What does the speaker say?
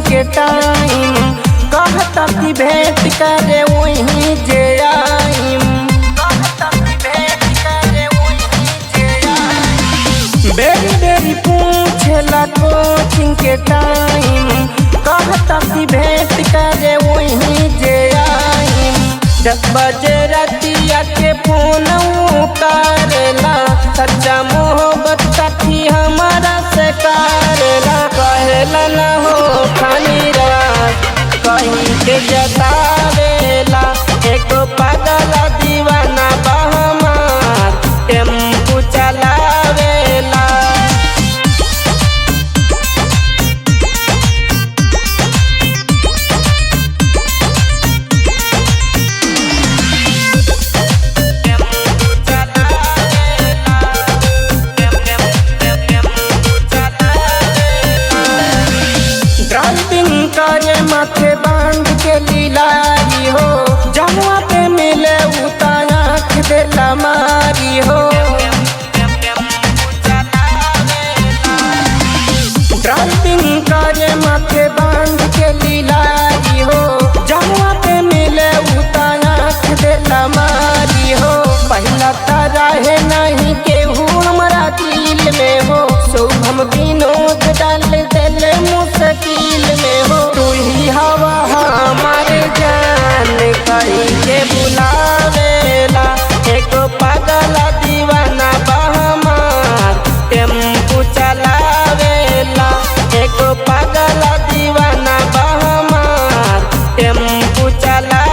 के टाइम कहता कि भेंट करे वहीं जे आइम बेरी बेरी पूछला कोचिंग के टाइम कहता कि भेंट करे वहीं जे आइम 10 बजे रतिया के फोन करेला सच्चा मोहब्बत साथी हमारा से करेला कहेला न हो खानी रात कहीं के जतावेला एक पागल दीवाना बहमार टेम्पू चलावेला ड्राइविंग करे माथे बांध के लीलाई हो जमुआ पे मिले उताया देला मारी हो ड्राइविंग करे माथे बांध के लीलाई हो जमुआ पे मिले उताया देला मारी हो पहला तारा है नहीं केहू हमारा दिल में हो शुभम विनोद डाल दिल मुश्किल में हो तू ही हवा हमारे जान कहीं के बुलावेला एक पागल दीवाना बहमार टेम्पू चलावेला एक पागल दीवाना बहमार टेम्पू चला